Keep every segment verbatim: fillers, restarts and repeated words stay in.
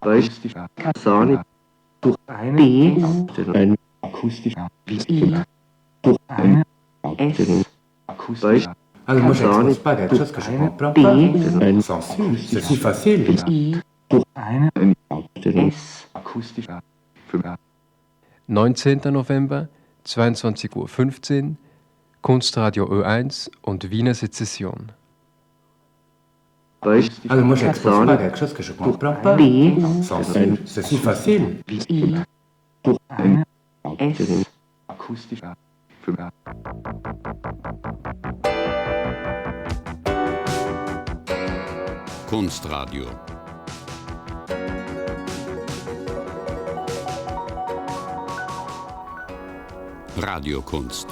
Akustisch. Sani. Durch eine B. Ein akustisch. I. Durch eine S. Akustisch. Alors moi j'expose pas quelque chose que je comprends pas. Ein Censure, c'est si facile. I. Durch eine S. Akustisch. neunzehnten November, zweiundzwanzig Uhr fünfzehn, Kunstradio Ö eins und Wiener Sezession. Alors moi j'expose pas quelque chose que je comprends pas. B. Censure, c'est si facile. I. Durch eine S. Akustisch. Kunstradio. Radiokunst.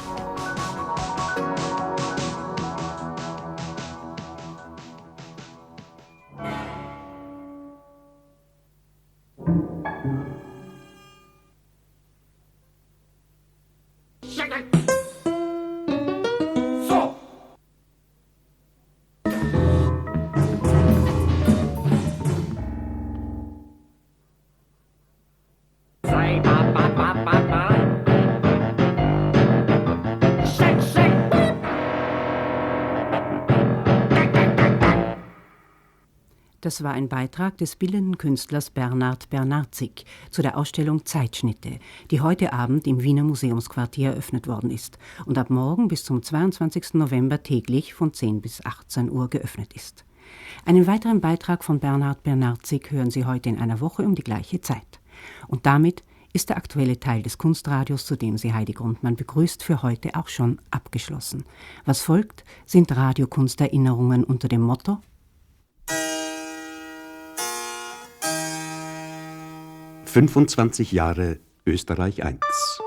Das war ein Beitrag des bildenden Künstlers Bernhard Bernardzig zu der Ausstellung Zeitschnitte, die heute Abend im Wiener Museumsquartier eröffnet worden ist und ab morgen bis zum zweiundzwanzigsten November täglich von zehn bis achtzehn Uhr geöffnet ist. Einen weiteren Beitrag von Bernhard Bernardzig hören Sie heute in einer Woche um die gleiche Zeit. Und damit ist der aktuelle Teil des Kunstradios, zu dem Sie Heidi Grundmann begrüßt, für heute auch schon abgeschlossen. Was folgt, sind Radiokunsterinnerungen unter dem Motto fünfundzwanzig Jahre Österreich eins.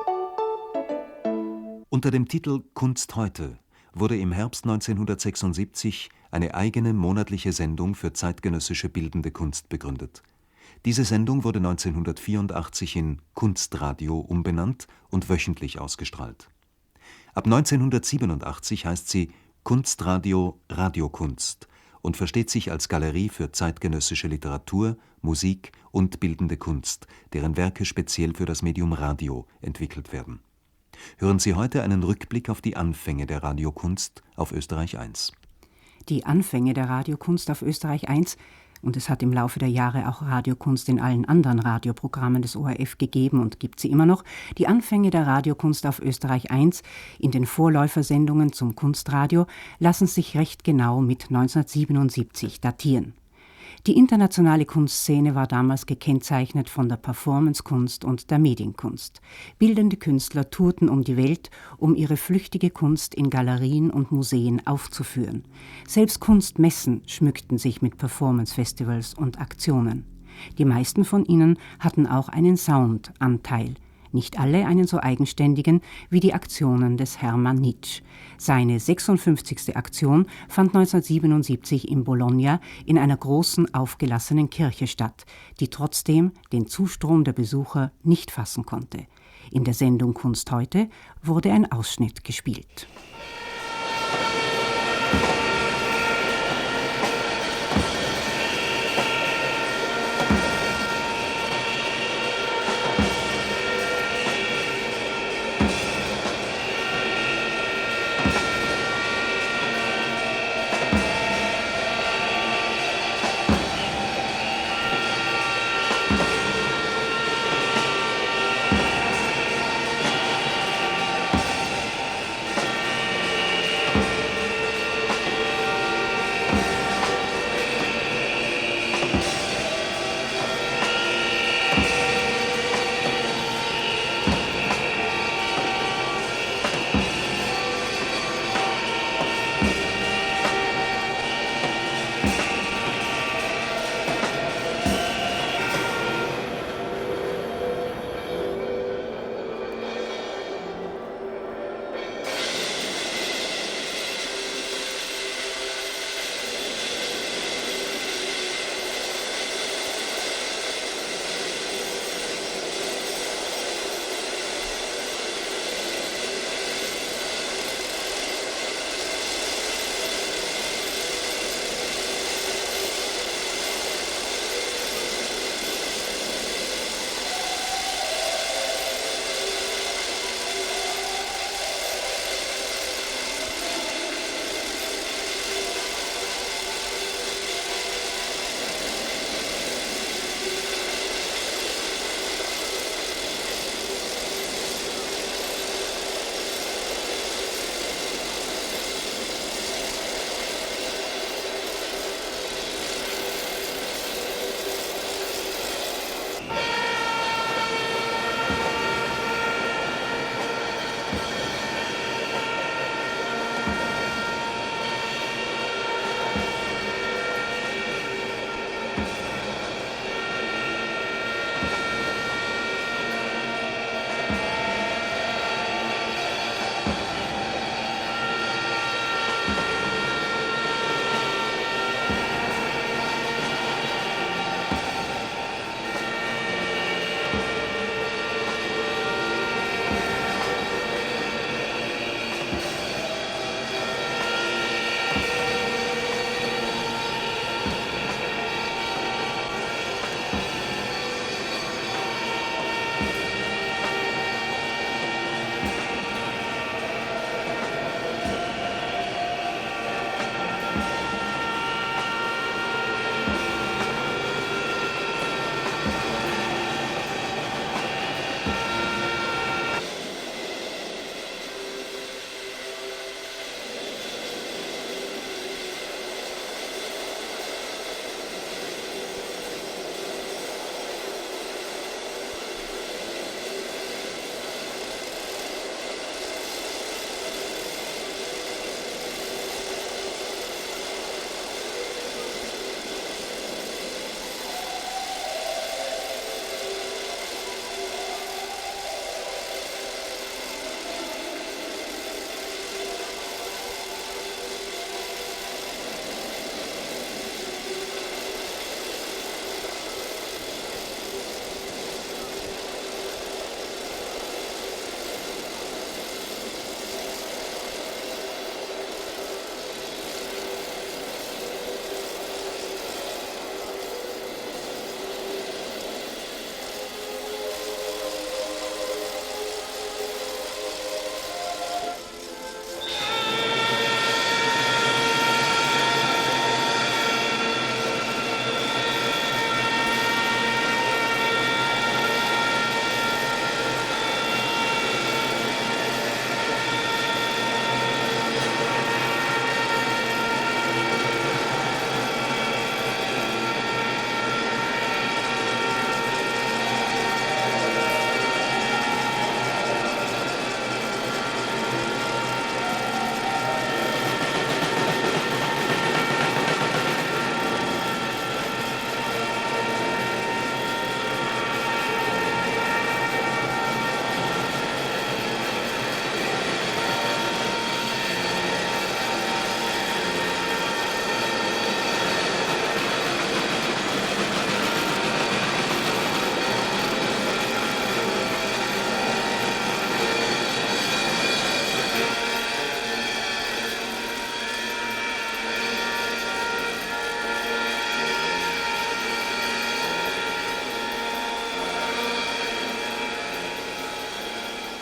Unter dem Titel Kunst heute wurde im Herbst neunzehnhundertsechsundsiebzig eine eigene monatliche Sendung für zeitgenössische bildende Kunst begründet. Diese Sendung wurde neunzehnhundertvierundachtzig in Kunstradio umbenannt und wöchentlich ausgestrahlt. Ab neunzehnhundertsiebenundachtzig heißt sie Kunstradio Radiokunst und versteht sich als Galerie für zeitgenössische Literatur, Musik und bildende Kunst, deren Werke speziell für das Medium Radio entwickelt werden. Hören Sie heute einen Rückblick auf die Anfänge der Radiokunst auf Österreich eins. Die Anfänge der Radiokunst auf Österreich eins, und es hat im Laufe der Jahre auch Radiokunst in allen anderen Radioprogrammen des O R F gegeben und gibt sie immer noch, die Anfänge der Radiokunst auf Österreich eins in den Vorläufersendungen zum Kunstradio lassen sich recht genau mit neunzehnhundertsiebenundsiebzig datieren. Die internationale Kunstszene war damals gekennzeichnet von der Performancekunst und der Medienkunst. Bildende Künstler tourten um die Welt, um ihre flüchtige Kunst in Galerien und Museen aufzuführen. Selbst Kunstmessen schmückten sich mit Performance-Festivals und Aktionen. Die meisten von ihnen hatten auch einen Sound-Anteil. Nicht alle einen so eigenständigen wie die Aktionen des Hermann Nitsch. Seine sechsundfünfzigste Aktion fand neunzehnhundertsiebenundsiebzig in Bologna in einer großen, aufgelassenen Kirche statt, die trotzdem den Zustrom der Besucher nicht fassen konnte. In der Sendung Kunst heute wurde ein Ausschnitt gespielt.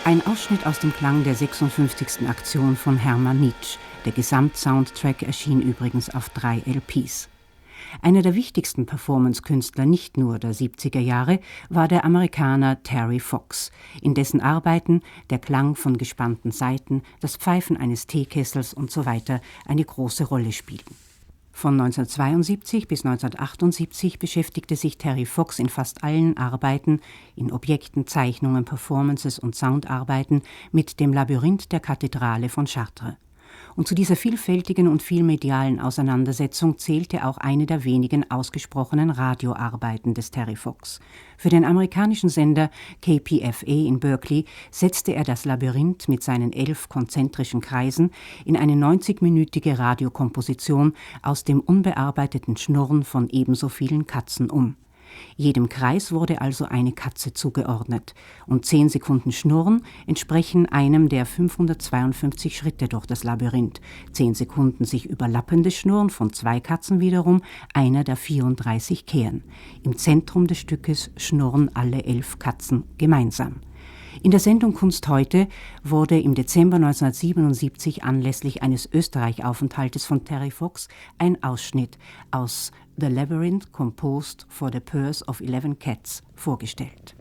Ein Ausschnitt aus dem Klang der sechsundfünfzigsten Aktion von Hermann Nitsch. Der Gesamtsoundtrack erschien übrigens auf drei L Ps. Einer der wichtigsten Performance-Künstler nicht nur der siebziger Jahre war der Amerikaner Terry Fox, in dessen Arbeiten der Klang von gespannten Saiten, das Pfeifen eines Teekessels usw. eine große Rolle spielten. Von neunzehnhundertzweiundsiebzig bis neunzehnhundertachtundsiebzig beschäftigte sich Terry Fox in fast allen Arbeiten, in Objekten, Zeichnungen, Performances und Soundarbeiten mit dem Labyrinth der Kathedrale von Chartres. Und zu dieser vielfältigen und vielmedialen Auseinandersetzung zählte auch eine der wenigen ausgesprochenen Radioarbeiten des Terry Fox. Für den amerikanischen Sender K P F A in Berkeley setzte er das Labyrinth mit seinen elf konzentrischen Kreisen in eine neunzigminütige Radiokomposition aus dem unbearbeiteten Schnurren von ebenso vielen Katzen um. Jedem Kreis wurde also eine Katze zugeordnet und zehn Sekunden Schnurren entsprechen einem der fünfhundertzweiundfünfzig Schritte durch das Labyrinth, zehn Sekunden sich überlappendes Schnurren von zwei Katzen wiederum einer der vierunddreißig Kehren. Im Zentrum des Stückes schnurren alle elf Katzen gemeinsam. In der Sendung Kunst heute wurde im Dezember neunzehnhundertsiebenundsiebzig anlässlich eines Österreich-Aufenthaltes von Terry Fox ein Ausschnitt aus The Labyrinth Composed for the Purse of Eleven Cats vorgestellt.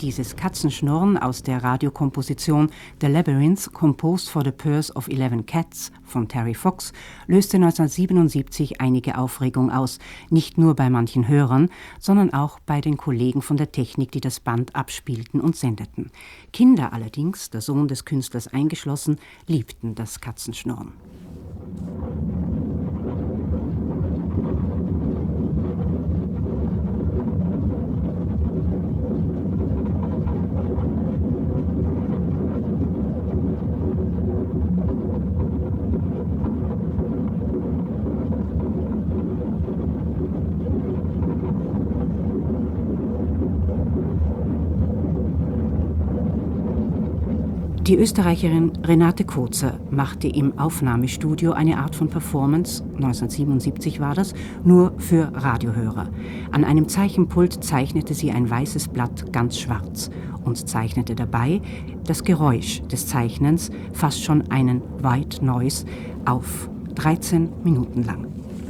Dieses Katzenschnurren aus der Radiokomposition The Labyrinth, Composed for the Purse of Eleven Cats von Terry Fox, löste neunzehnhundertsiebenundsiebzig einige Aufregung aus, nicht nur bei manchen Hörern, sondern auch bei den Kollegen von der Technik, die das Band abspielten und sendeten. Kinder allerdings, der Sohn des Künstlers eingeschlossen, liebten das Katzenschnurren. Die Österreicherin Renate Kozer machte im Aufnahmestudio eine Art von Performance, neunzehnhundertsiebenundsiebzig war das, nur für Radiohörer. An einem Zeichenpult zeichnete sie ein weißes Blatt ganz schwarz und zeichnete dabei das Geräusch des Zeichnens, fast schon einen White Noise, auf, dreizehn Minuten lang.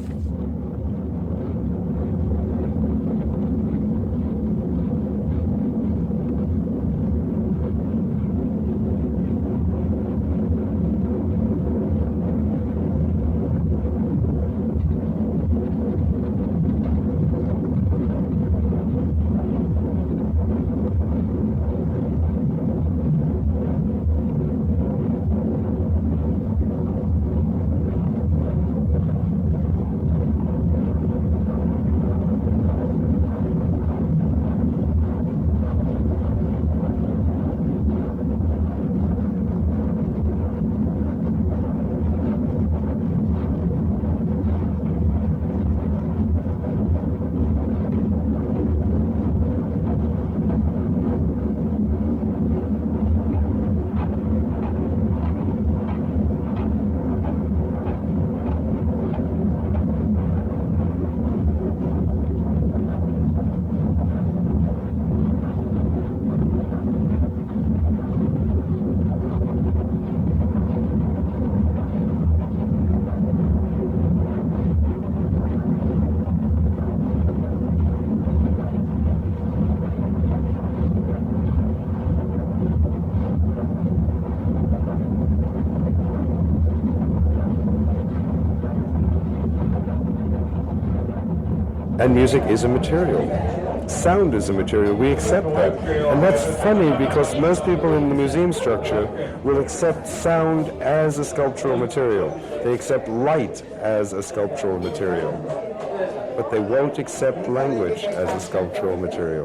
And music is a material. Sound is a material. We accept that. And that's funny because most people in the museum structure will accept sound as a sculptural material. They accept light as a sculptural material. But they won't accept language as a sculptural material.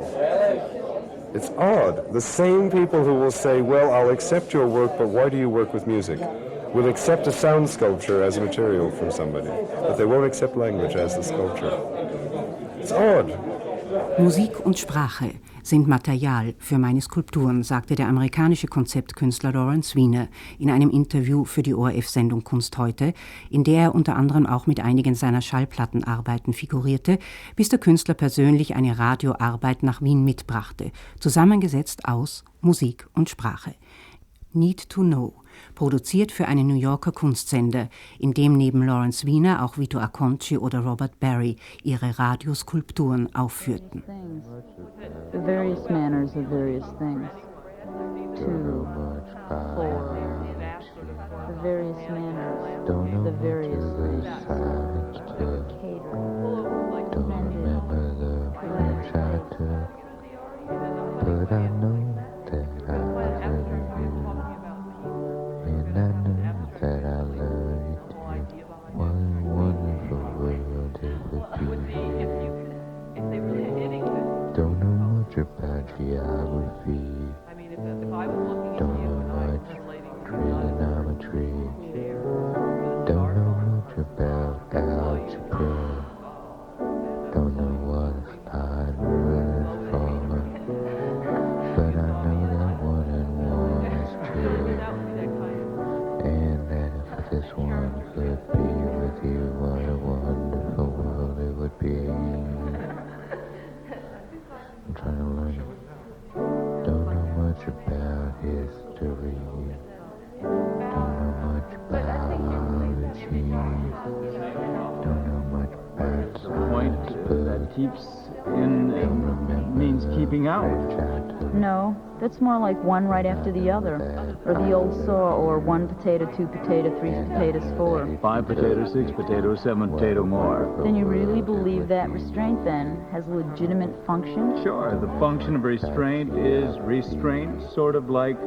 It's odd. The same people who will say, well, I'll accept your work, but why do you work with music? Will accept a sound sculpture as a material from somebody, but they won't accept language as the sculpture. It's odd. Musik und Sprache sind Material für meine Skulpturen, sagte der amerikanische Konzeptkünstler Lawrence Weiner in einem Interview für die O R F-Sendung Kunst heute, in der er unter anderem auch mit einigen seiner Schallplattenarbeiten figurierte, bis der Künstler persönlich eine Radioarbeit nach Wien mitbrachte, zusammengesetzt aus Musik und Sprache. Need to Know, produziert für einen New Yorker Kunstsender, in dem neben Lawrence Weiner auch Vito Acconci oder Robert Barry ihre Radioskulpturen aufführten. The various manners of various things. Two, four, the various manners, the various things. Don't remember the French I took, but I know that I love you. And I know that I love you too. What a wonderful world it would be. Don't know much about geography. Don't know much trigonometry. Don't know much about algebra. Don't know what a slide rule is for. But I know that one and one is two. And that if this one could be with you, what a wonderful world it would be. I'm trying to learn it. Don't know much about history. Don't know much biology. Don't know much about science, point that keeps in, in means keep keeping out. No, that's more like one right after the other. Or the old saw, or one potato, two potato, three potatoes, four. Five potatoes, six potatoes, seven potato more. Then you really believe that restraint, then, has a legitimate function? Sure, the function of restraint is restraint, sort of like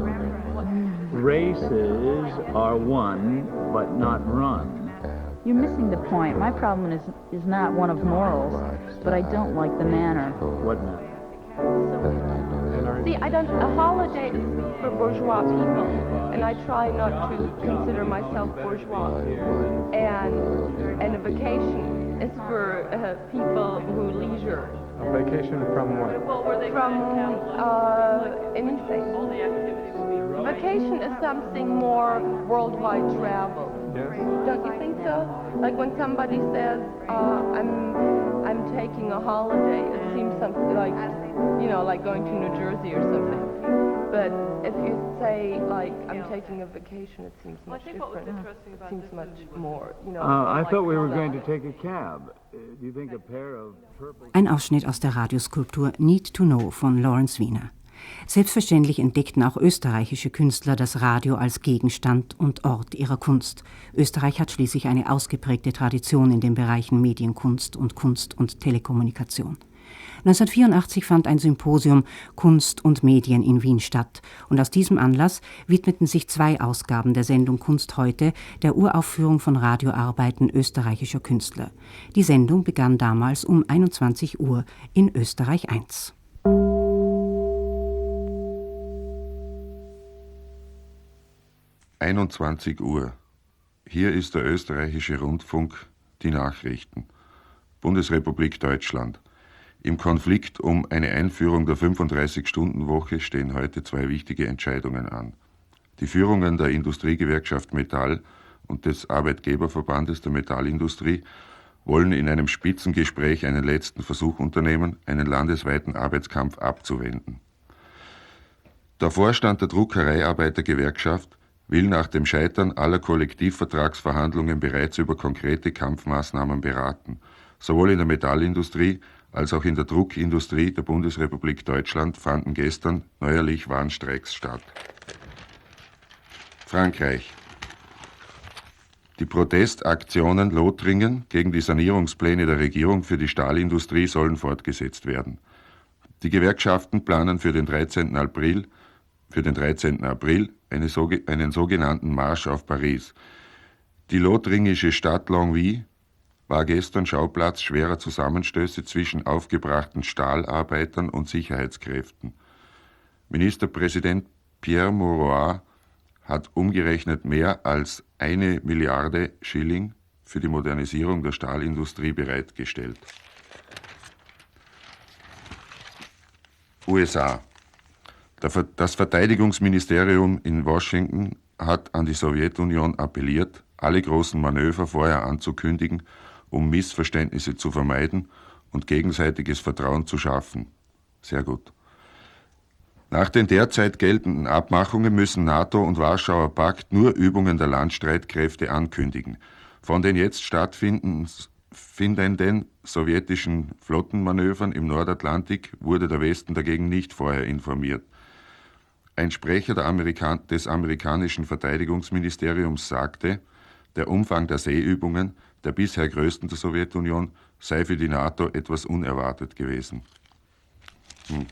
races are won, but not run. You're missing the point. My problem is is not one of morals, but I don't like the manner. What manner? See, I don't. A holiday is for bourgeois people, and I try not to consider myself bourgeois. And and a vacation is for uh, people who leisure. A vacation from what? From uh, anything. Vacation is something more worldwide travel. Yes. Don't you think so? Like when somebody says, uh, I'm I'm taking a holiday, it seems something like, you know, like going to New Jersey or something. But if you say, like, I'm taking a vacation, it seems much different. It seems much more, you know. Uh, I like thought we were going to take a cab. Uh, do you think a pair of purple... Ein Ausschnitt aus der Radioskulptur Need to Know von Lawrence Wiener. Selbstverständlich entdeckten auch österreichische Künstler das Radio als Gegenstand und Ort ihrer Kunst. Österreich hat schließlich eine ausgeprägte Tradition in den Bereichen Medienkunst und Kunst und Telekommunikation. neunzehnhundertvierundachtzig fand ein Symposium Kunst und Medien in Wien statt und aus diesem Anlass widmeten sich zwei Ausgaben der Sendung Kunst heute der Uraufführung von Radioarbeiten österreichischer Künstler. Die Sendung begann damals um einundzwanzig Uhr in Österreich eins. einundzwanzig Uhr. Hier ist der österreichische Rundfunk, die Nachrichten. Bundesrepublik Deutschland. Im Konflikt um eine Einführung der fünfunddreißig-Stunden-Woche stehen heute zwei wichtige Entscheidungen an. Die Führungen der Industriegewerkschaft Metall und des Arbeitgeberverbandes der Metallindustrie wollen in einem Spitzengespräch einen letzten Versuch unternehmen, einen landesweiten Arbeitskampf abzuwenden. Der Vorstand der Druckereiarbeitergewerkschaft will nach dem Scheitern aller Kollektivvertragsverhandlungen bereits über konkrete Kampfmaßnahmen beraten. Sowohl in der Metallindustrie als auch in der Druckindustrie der Bundesrepublik Deutschland fanden gestern neuerlich Warnstreiks statt. Frankreich. Die Protestaktionen Lothringen gegen die Sanierungspläne der Regierung für die Stahlindustrie sollen fortgesetzt werden. Die Gewerkschaften planen für den dreizehnten April, für den dreizehnten April eine, einen sogenannten Marsch auf Paris. Die lothringische Stadt Longwy war gestern Schauplatz schwerer Zusammenstöße zwischen aufgebrachten Stahlarbeitern und Sicherheitskräften. Ministerpräsident Pierre Mauroy hat umgerechnet mehr als eine Milliarde Schilling für die Modernisierung der Stahlindustrie bereitgestellt. U S A. Das Verteidigungsministerium in Washington hat an die Sowjetunion appelliert, alle großen Manöver vorher anzukündigen, um Missverständnisse zu vermeiden und gegenseitiges Vertrauen zu schaffen. Sehr gut. Nach den derzeit geltenden Abmachungen müssen NATO und Warschauer Pakt nur Übungen der Landstreitkräfte ankündigen. Von den jetzt stattfindenden sowjetischen Flottenmanövern im Nordatlantik wurde der Westen dagegen nicht vorher informiert. Ein Sprecher der Amerikan- des amerikanischen Verteidigungsministeriums sagte, der Umfang der Seeübungen, der bisher größten der Sowjetunion, sei für die NATO etwas unerwartet gewesen. Hm.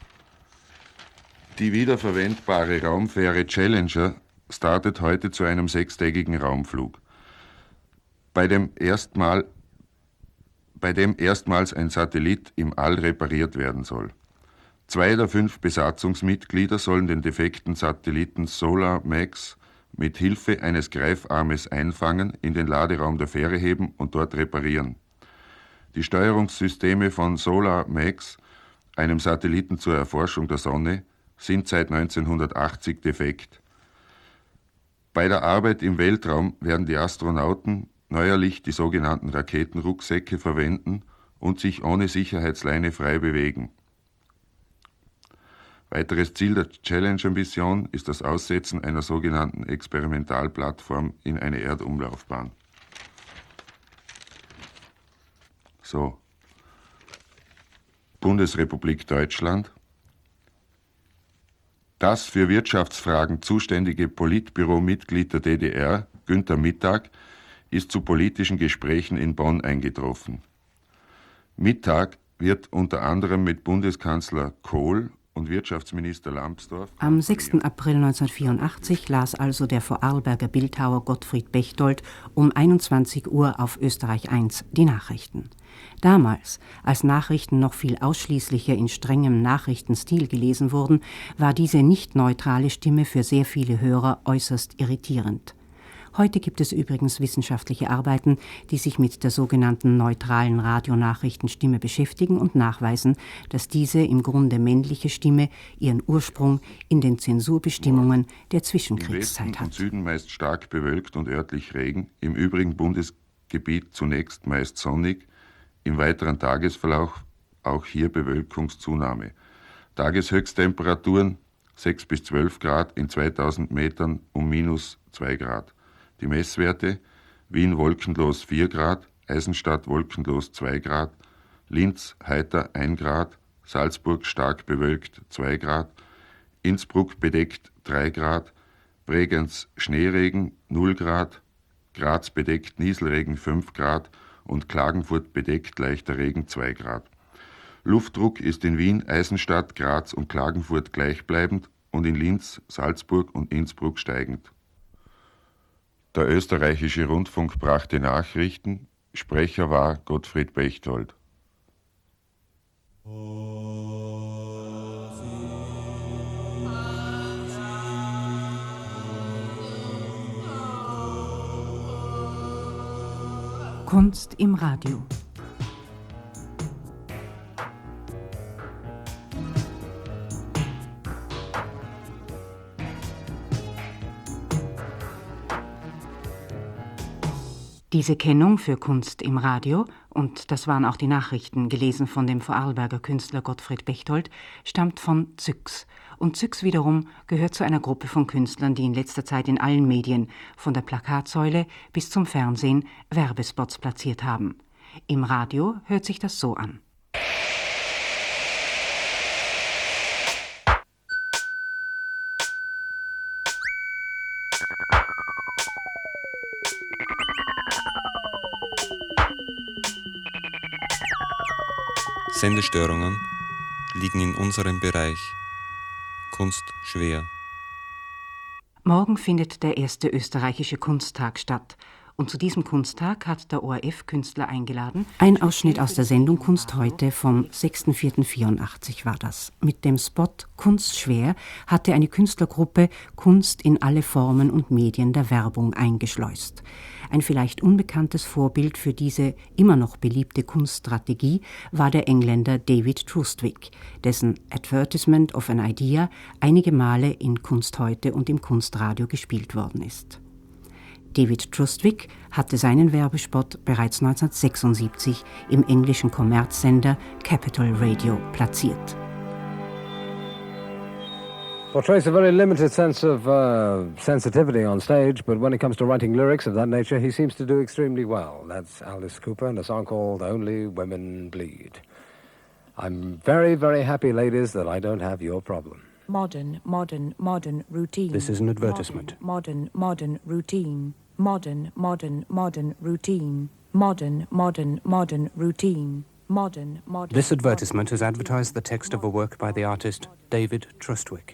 Die wiederverwendbare Raumfähre Challenger startet heute zu einem sechstägigen Raumflug, bei dem, erstmal, bei dem erstmals ein Satellit im All repariert werden soll. Zwei der fünf Besatzungsmitglieder sollen den defekten Satelliten Solar Max mit Hilfe eines Greifarmes einfangen, in den Laderaum der Fähre heben und dort reparieren. Die Steuerungssysteme von Solar Max, einem Satelliten zur Erforschung der Sonne, sind seit neunzehnhundertachtzig defekt. Bei der Arbeit im Weltraum werden die Astronauten neuerlich die sogenannten Raketenrucksäcke verwenden und sich ohne Sicherheitsleine frei bewegen. Weiteres Ziel der Challenger-Mission ist das Aussetzen einer sogenannten Experimentalplattform in eine Erdumlaufbahn. So. Bundesrepublik Deutschland. Das für Wirtschaftsfragen zuständige Politbüro-Mitglied der D D R, Günther Mittag, ist zu politischen Gesprächen in Bonn eingetroffen. Mittag wird unter anderem mit Bundeskanzler Kohl und Wirtschaftsminister Lambsdorff. Am sechsten April neunzehnhundertvierundachtzig las also der Vorarlberger Bildhauer Gottfried Bechtold um einundzwanzig Uhr auf Österreich eins die Nachrichten. Damals, als Nachrichten noch viel ausschließlicher in strengem Nachrichtenstil gelesen wurden, war diese nicht neutrale Stimme für sehr viele Hörer äußerst irritierend. Heute gibt es übrigens wissenschaftliche Arbeiten, die sich mit der sogenannten neutralen Radionachrichtenstimme beschäftigen und nachweisen, dass diese im Grunde männliche Stimme ihren Ursprung in den Zensurbestimmungen der Zwischenkriegszeit Im Westen hat. und Süden meist stark bewölkt und örtlich Regen, im übrigen Bundesgebiet zunächst meist sonnig, im weiteren Tagesverlauf auch hier Bewölkungszunahme. Tageshöchsttemperaturen sechs bis zwölf Grad, in zweitausend Metern um minus zwei Grad. Die Messwerte: Wien wolkenlos vier Grad, Eisenstadt wolkenlos zwei Grad, Linz heiter ein Grad, Salzburg stark bewölkt zwei Grad, Innsbruck bedeckt drei Grad, Bregenz Schneeregen null Grad, Graz bedeckt Nieselregen fünf Grad und Klagenfurt bedeckt leichter Regen zwei Grad. Luftdruck ist in Wien, Eisenstadt, Graz und Klagenfurt gleichbleibend und in Linz, Salzburg und Innsbruck steigend. Der österreichische Rundfunk brachte Nachrichten. Sprecher war Gottfried Bechtold. Kunst im Radio. Diese Kennung für Kunst im Radio, und das waren auch die Nachrichten, gelesen von dem Vorarlberger Künstler Gottfried Bechtold, stammt von Zyx. Und Zyx wiederum gehört zu einer Gruppe von Künstlern, die in letzter Zeit in allen Medien, von der Plakatsäule bis zum Fernsehen, Werbespots platziert haben. Im Radio hört sich das so an. Sendestörungen liegen in unserem Bereich. Kunst schwer. Morgen findet der erste österreichische Kunsttag statt. Und zu diesem Kunsttag hat der O R F Künstler eingeladen. Ein Ausschnitt aus der Sendung Kunst heute vom sechsten vierten vierundachtzig war das. Mit dem Spot Kunst schwer hatte eine Künstlergruppe Kunst in alle Formen und Medien der Werbung eingeschleust. Ein vielleicht unbekanntes Vorbild für diese immer noch beliebte Kunststrategie war der Engländer David Trustwick, dessen Advertisement of an Idea einige Male in Kunst heute und im Kunstradio gespielt worden ist. David Trustwick hatte seinen Werbespot bereits neunzehnhundertsechsundsiebzig im englischen Kommerzsender Capital Radio platziert. Portrays a very limited sense of uh, sensitivity on stage, but when it comes to writing lyrics of that nature, he seems to do extremely well. That's Alice Cooper and a song called Only Women Bleed. I'm very, very happy, ladies, that I don't have your problem. Modern, modern, modern routine. This is an advertisement. Modern, modern routine. Modern, modern, modern routine. Modern, modern, modern routine. Modern, modern. This advertisement has advertised the text of a work by the artist David Trustwick.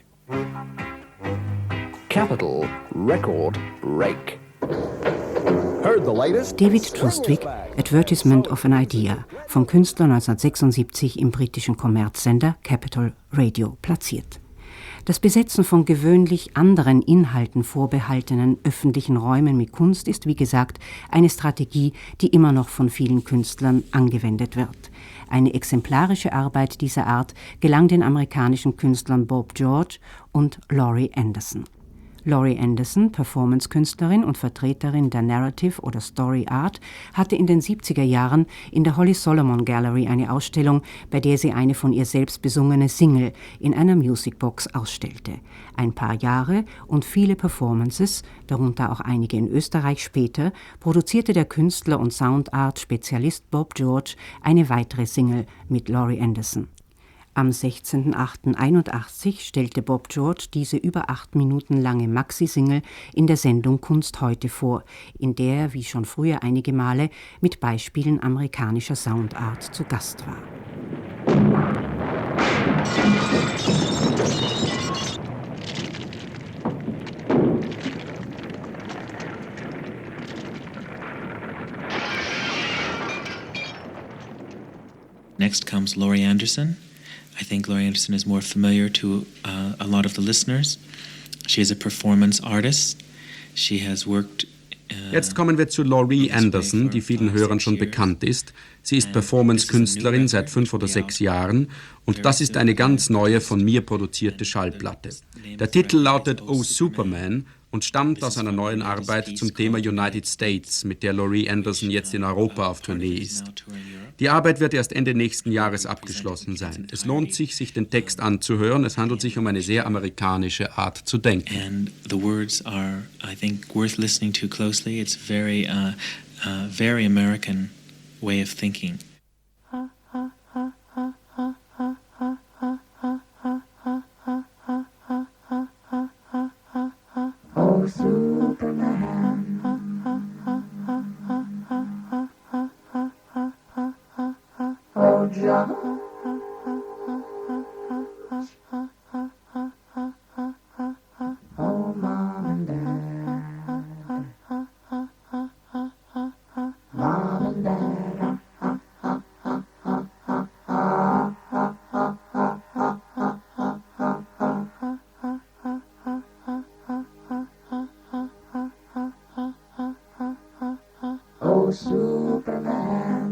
Capital Record Break. Heard the latest? David Trustwick, Advertisement of an Idea, vom Künstler neunzehnhundertsechsundsiebzig im britischen Kommerzsender Capital Radio platziert. Das Besetzen von gewöhnlich anderen Inhalten vorbehaltenen öffentlichen Räumen mit Kunst ist, wie gesagt, eine Strategie, die immer noch von vielen Künstlern angewendet wird. Eine exemplarische Arbeit dieser Art gelang den amerikanischen Künstlern Bob George und Laurie Anderson. Laurie Anderson, Performance-Künstlerin und Vertreterin der Narrative oder Story Art, hatte in den siebziger Jahren in der Holly Solomon Gallery eine Ausstellung, bei der sie eine von ihr selbst besungene Single in einer Musicbox ausstellte. Ein paar Jahre und viele Performances, darunter auch einige in Österreich später, produzierte der Künstler und Soundart-Spezialist Bob George eine weitere Single mit Laurie Anderson. Am sechzehnten achten einundachtzig stellte Bob George diese über acht Minuten lange Maxi-Single in der Sendung Kunst heute vor, in der er, wie schon früher einige Male, mit Beispielen amerikanischer Soundart zu Gast war. Next comes Laurie Anderson. I think Laurie Anderson is more familiar to uh, a lot of the listeners. She is a performance artist. She has worked. Uh, Jetzt kommen wir zu Laurie Anderson, die vielen Hörern schon bekannt ist. Sie ist Performance-Künstlerin seit fünf oder sechs Jahren und das ist eine ganz neue, von mir produzierte Schallplatte. Der Titel lautet Oh Superman und stammt aus einer neuen Arbeit zum Thema United States, mit der Laurie Anderson jetzt in Europa auf Tournee ist. Die Arbeit wird erst Ende nächsten Jahres abgeschlossen sein. Es lohnt sich, sich den Text anzuhören. Es handelt sich um eine sehr amerikanische Art zu denken. And the words are, I think, worth listening to closely. It's very, uh, uh, very American way of thinking. Oh, Superman. Oh, John. Oh, Mom and Dad. Mom and Dad. Oh, Superman.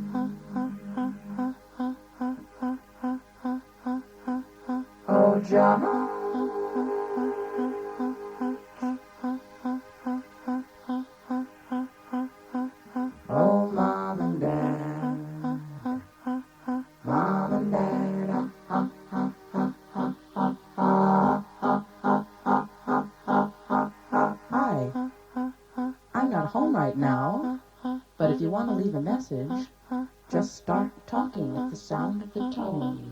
Oh, John. Oh, Mom and Dad. Mom and Dad. Hi. I'm not home right now, but if you want to leave a message, just start talking at the sound of the tone.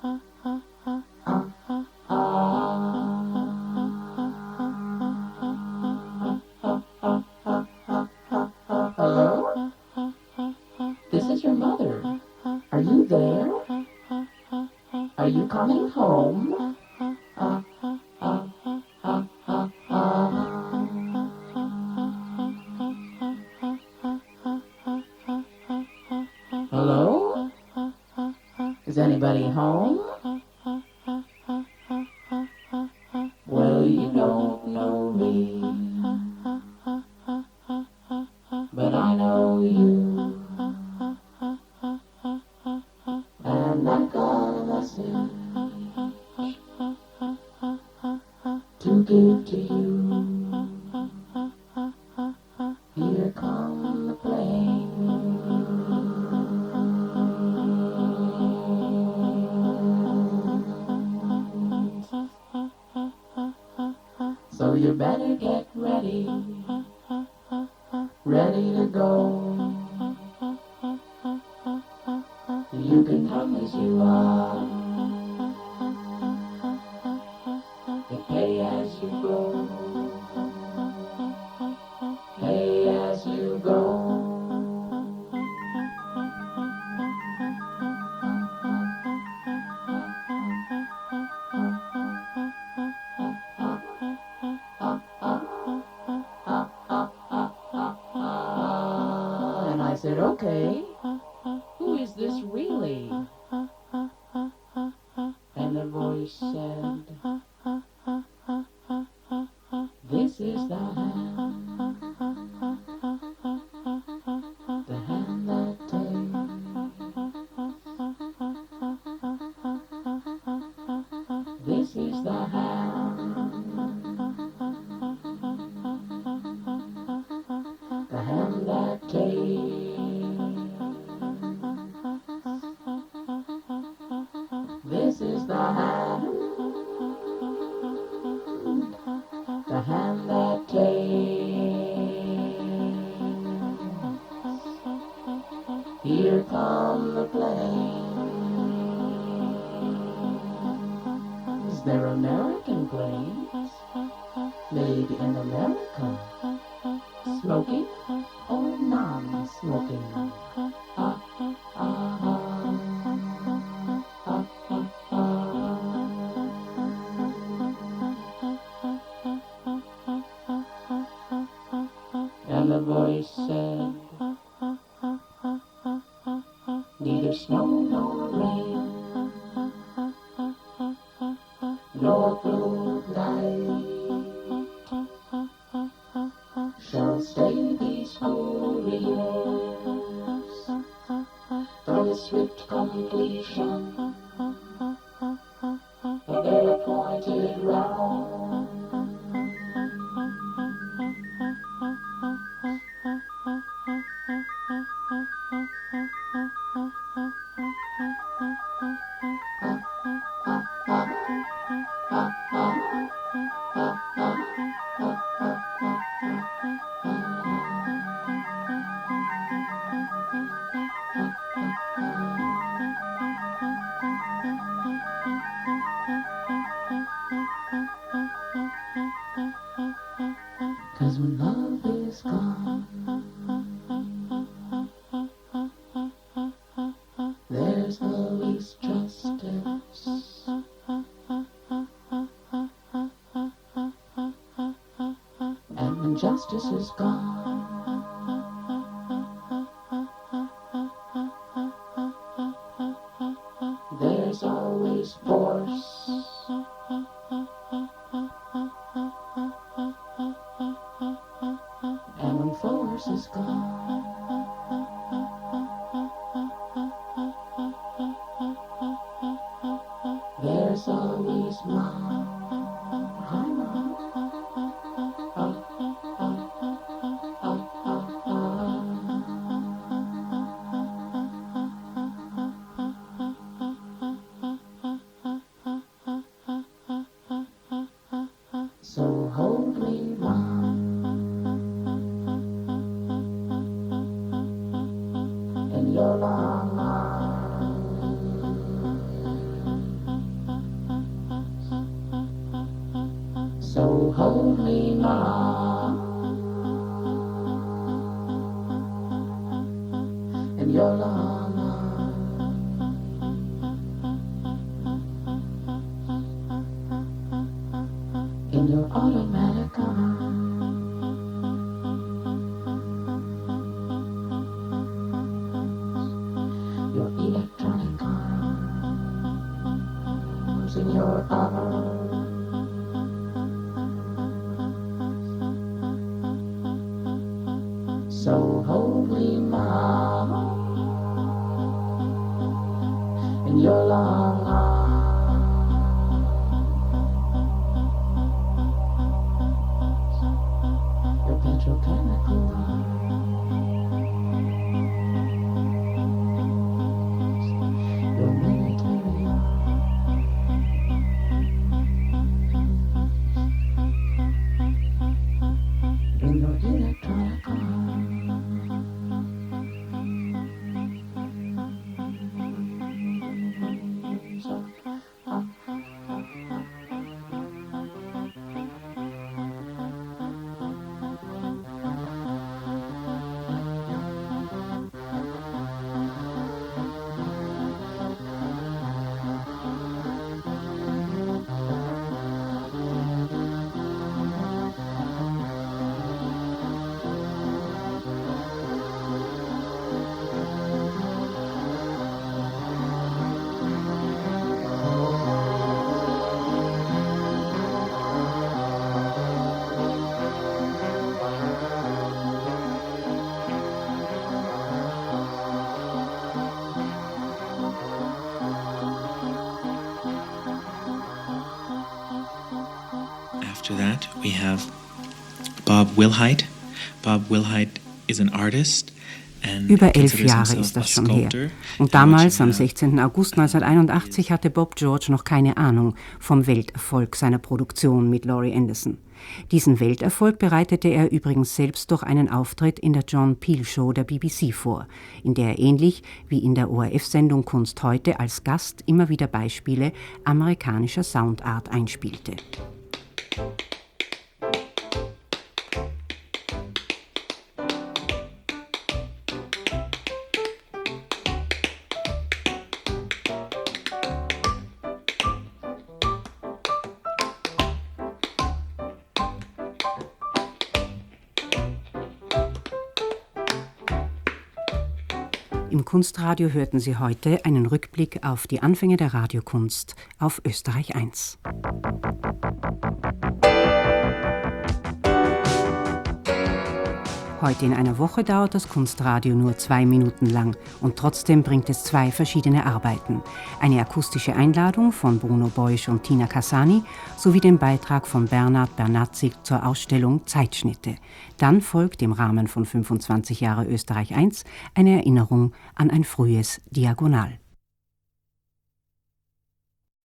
Hello? This is your mother. Are you there? Are you coming home? Hello? Is anybody home? Well, you don't know me, but I know you, and I've got a message to give to you. Here come the plane. So you better get ready, ready to go. You can come as you are, and pay as you go, pay as you go. And I said, okay, who is this really? And the voice said, this is the hand, the hand that takes. This is the hand, the hand that takes. This is the hand, the hand that takes. Here come the plane. made in America. Smoking or non-smoking? Ah, ah, ah. And the voice said, neither snow nor rain, nor blue light shall stay these holy years from the swift completion of their appointed round. Cause when love is gone, there's always justice. And when justice is gone, there's always force. And when force is gone, there's always mom. Hi, Mom. Oh, oh, oh, oh, oh. So hold me, Mom. In your long arms, so hold me, Mom, in your long arms, in your automatic arms. Your electronic arms, in your arms. So hold me, Mama, in your long arms, your petrochemical arms, your military arms, in your electronic arms. After that, we have Bob Wilhite. Bob Wilhite is an artist. Über elf Jahre ist das schon her. Und damals, am sechzehnten August neunzehnhunderteinundachtzig, hatte Bob George noch keine Ahnung vom Welterfolg seiner Produktion mit Laurie Anderson. Diesen Welterfolg bereitete er übrigens selbst durch einen Auftritt in der John Peel Show der B B C vor, in der er ähnlich wie in der O R F-Sendung Kunst heute als Gast immer wieder Beispiele amerikanischer Soundart einspielte. Im Kunstradio hörten Sie heute einen Rückblick auf die Anfänge der Radiokunst auf Österreich eins. Heute in einer Woche dauert das Kunstradio nur zwei Minuten lang und trotzdem bringt es zwei verschiedene Arbeiten. Eine akustische Einladung von Bruno Beusch und Tina Cassani sowie den Beitrag von Bernhard Bernatzik zur Ausstellung Zeitschnitte. Dann folgt im Rahmen von fünfundzwanzig Jahre Österreich eins eine Erinnerung an ein frühes Diagonal.